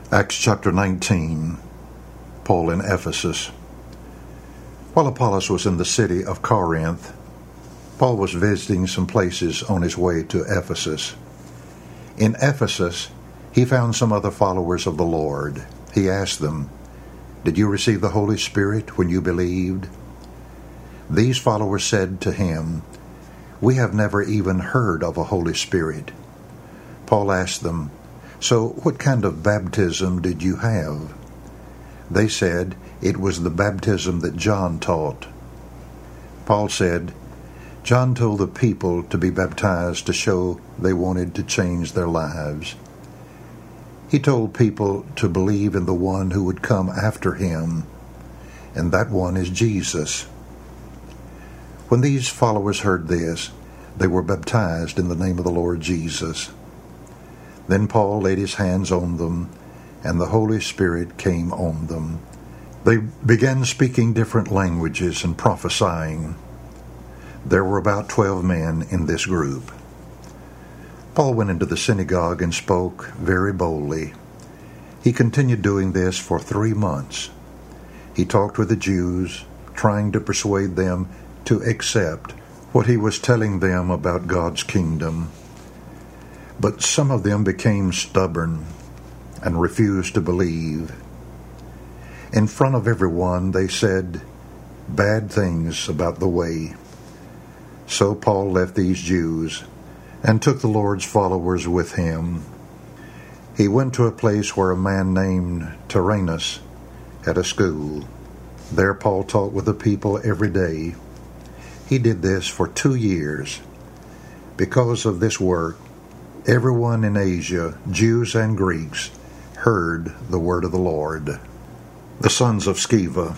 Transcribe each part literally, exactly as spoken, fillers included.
Acts chapter nineteen, Paul in Ephesus. While Apollos was in the city of Corinth, Paul was visiting some places on his way to Ephesus. In Ephesus, he found some other followers of the Lord. He asked them, "Did you receive the Holy Spirit when you believed?" These followers said to him, "We have never even heard of a Holy Spirit." Paul asked them, "So what kind of baptism did you have?" They said, "It was the baptism that John taught." Paul said, "John told the people to be baptized to show they wanted to change their lives. He told people to believe in the one who would come after him, and that one is Jesus." When these followers heard this, they were baptized in the name of the Lord Jesus. Then Paul laid his hands on them, and the Holy Spirit came on them. They began speaking different languages and prophesying. There were about twelve men in this group. Paul went into the synagogue and spoke very boldly. He continued doing this for three months. He talked with the Jews, trying to persuade them to accept what he was telling them about God's kingdom. But some of them became stubborn and refused to believe. In front of everyone, they said bad things about the way. So Paul left these Jews and took the Lord's followers with him. He went to a place where a man named Tyrannus had a school. There Paul taught with the people every day. He did this for two years. Because of this work, everyone in Asia, Jews and Greeks, heard the word of the Lord. The sons of Sceva.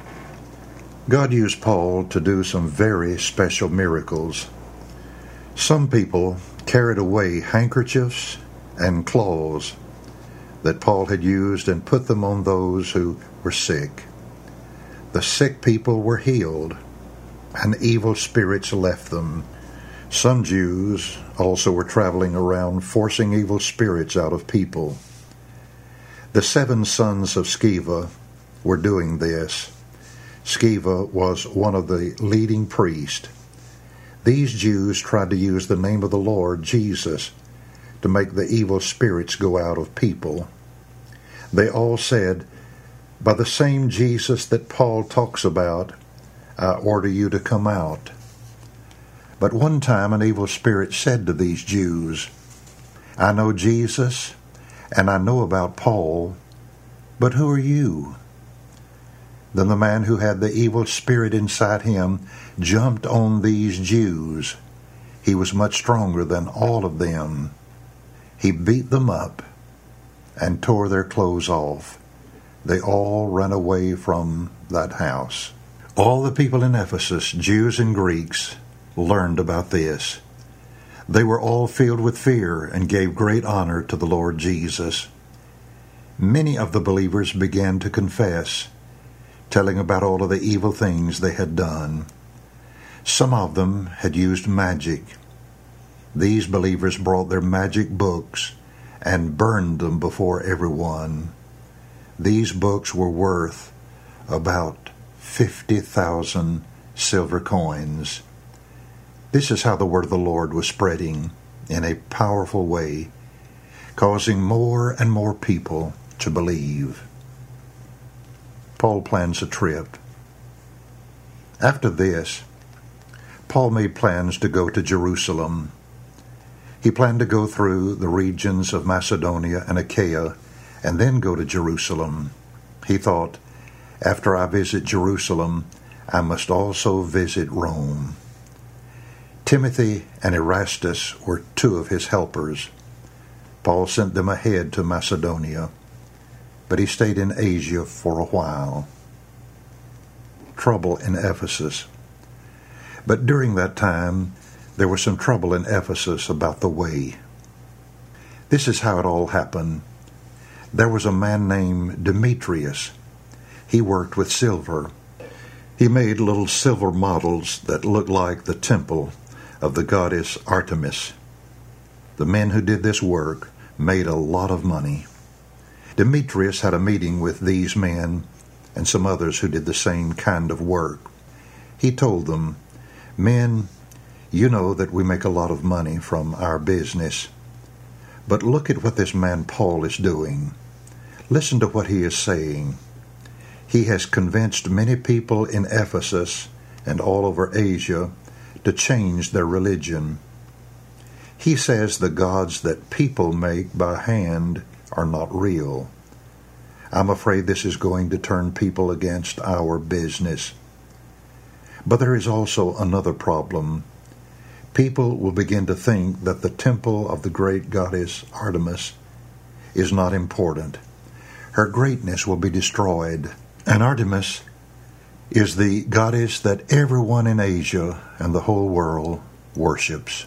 God used Paul to do some very special miracles. Some people carried away handkerchiefs and cloths that Paul had used and put them on those who were sick. The sick people were healed, and evil spirits left them. Some Jews also were traveling around forcing evil spirits out of people. The seven sons of Sceva were doing this. Sceva was one of the leading priests. These Jews tried to use the name of the Lord Jesus to make the evil spirits go out of people. They all said, "By the same Jesus that Paul talks about, I order you to come out." But one time an evil spirit said to these Jews, "I know Jesus, and I know about Paul, but who are you?" Then the man who had the evil spirit inside him jumped on these Jews. He was much stronger than all of them. He beat them up and tore their clothes off. They all ran away from that house. All the people in Ephesus, Jews and Greeks, learned about this. They were all filled with fear and gave great honor to the Lord Jesus. Many of the believers began to confess, telling about all of the evil things they had done. Some of them had used magic. These believers brought their magic books and burned them before everyone. These books were worth about fifty thousand silver coins. This is how the word of the Lord was spreading in a powerful way, causing more and more people to believe. Paul plans a trip. After this, Paul made plans to go to Jerusalem. He planned to go through the regions of Macedonia and Achaia and then go to Jerusalem. He thought, after I visit Jerusalem, I must also visit Rome. Timothy and Erastus were two of his helpers. Paul sent them ahead to Macedonia, but he stayed in Asia for a while. Trouble in Ephesus. But during that time, there was some trouble in Ephesus about the way. This is how it all happened. There was a man named Demetrius. He worked with silver. He made little silver models that looked like the temple of the goddess Artemis. The men who did this work made a lot of money. Demetrius had a meeting with these men and some others who did the same kind of work. He told them, "Men, you know that we make a lot of money from our business. But look at what this man Paul is doing. Listen to what he is saying. He has convinced many people in Ephesus and all over Asia to change their religion. He says the gods that people make by hand are not real. I'm afraid this is going to turn people against our business. But there is also another problem. People will begin to think that the temple of the great goddess Artemis is not important. Her greatness will be destroyed. And Artemis is the goddess that everyone in Asia and the whole world worships."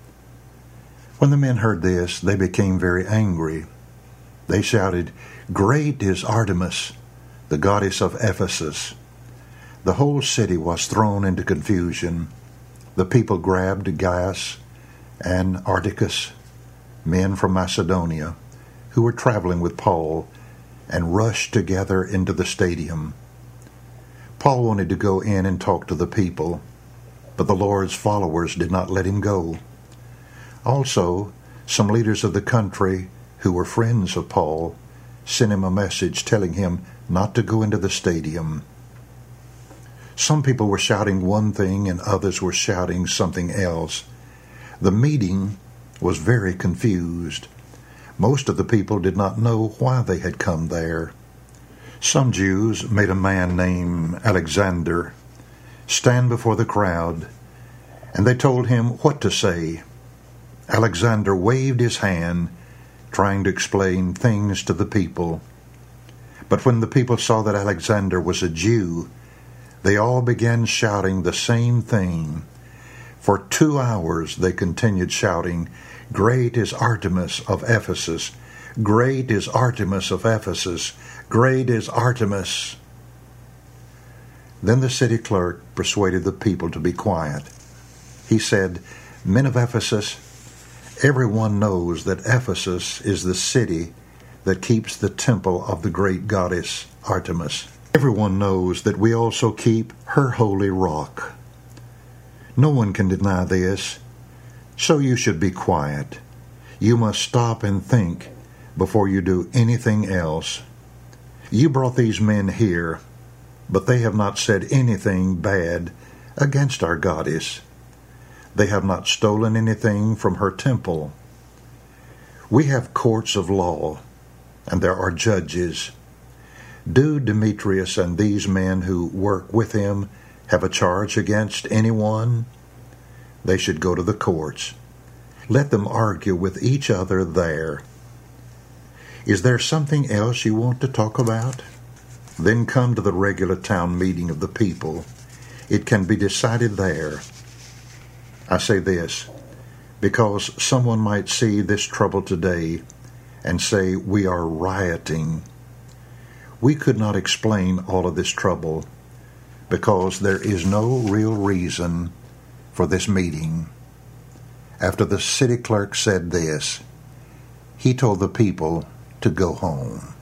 When the men heard this, they became very angry. They shouted, "Great is Artemis, the goddess of Ephesus." The whole city was thrown into confusion. The people grabbed Gaius and Articus, men from Macedonia, who were traveling with Paul, and rushed together into the stadium. Paul wanted to go in and talk to the people, but the Lord's followers did not let him go. Also, some leaders of the country who were friends of Paul sent him a message telling him not to go into the stadium. Some people were shouting one thing and others were shouting something else. The meeting was very confused. Most of the people did not know why they had come there. Some Jews made a man named Alexander stand before the crowd, and they told him what to say. Alexander waved his hand, trying to explain things to the people. But when the people saw that Alexander was a Jew, they all began shouting the same thing. For two hours they continued shouting, "Great is Artemis of Ephesus! Great is Artemis of Ephesus! Great is Artemis!" Then the city clerk persuaded the people to be quiet. He said, "Men of Ephesus, everyone knows that Ephesus is the city that keeps the temple of the great goddess Artemis. Everyone knows that we also keep her holy rock. No one can deny this, so you should be quiet. You must stop and think before you do anything else. You brought these men here, but they have not said anything bad against our goddess. They have not stolen anything from her temple. We have courts of law, and there are judges. Do Demetrius and these men who work with him have a charge against anyone? They should go to the courts. Let them argue with each other there. Is there something else you want to talk about? Then come to the regular town meeting of the people. It can be decided there. I say this because someone might see this trouble today and say we are rioting. We could not explain all of this trouble because there is no real reason for this meeting." After the city clerk said this, he told the people to go home.